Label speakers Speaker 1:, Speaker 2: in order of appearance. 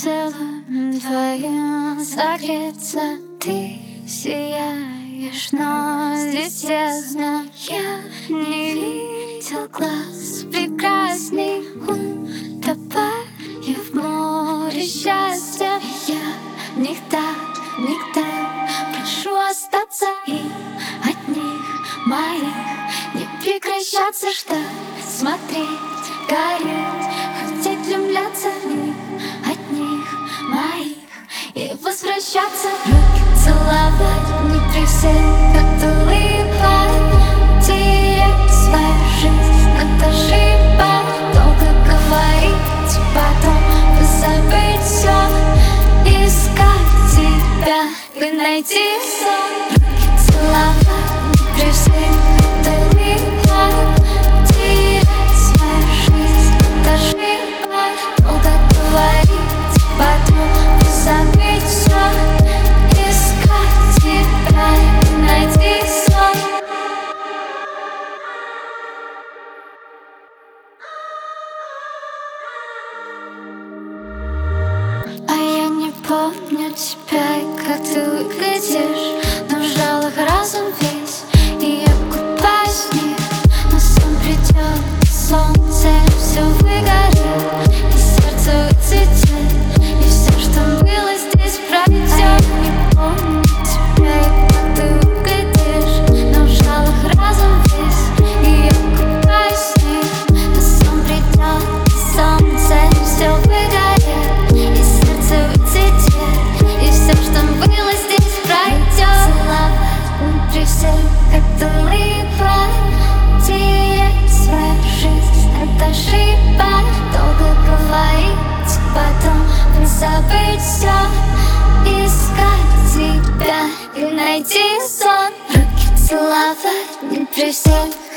Speaker 1: поцелуем твоим согреться. Ты сияешь, но здесь тесно. Я не видел глаз прекрасней, утопая в море счастья. Я никогда прошу остаться и от них моих не прекращаться, ждать, смотреть, гореть, хотеть влюбляться в них, от них моих и возвращаться. Руки целовать не при всех, как улыбать, терять свою жизнь, это ошибать. Долго говорить, потом позабыть все, искать тебя и найти сон. Руки целовать не при всех, как улыбать, терять свою жизнь, это ошибать. Долго говорить, потом позабыть все, искать тебя и найти сон. А я не помню тебя и как ты выглядишь, но в жалах разум весь, и я купаюсь в них. Но сон придет, солнце все выгорит, и сердце выцветет, и все, что было здесь, пройдет. Не помню тебя и как ты выглядишь, но в жалах разум весь, и я купаюсь в них. Но сон придет, солнце все выгорит, и сердце выцветет, и все, что было здесь, пройдет. Целовать при всех, как ты улыбать, терять свою жизнь, это ошибать. Долго говорить, потом забыть все, искать тебя и найти сон. Руки целовать не при всех,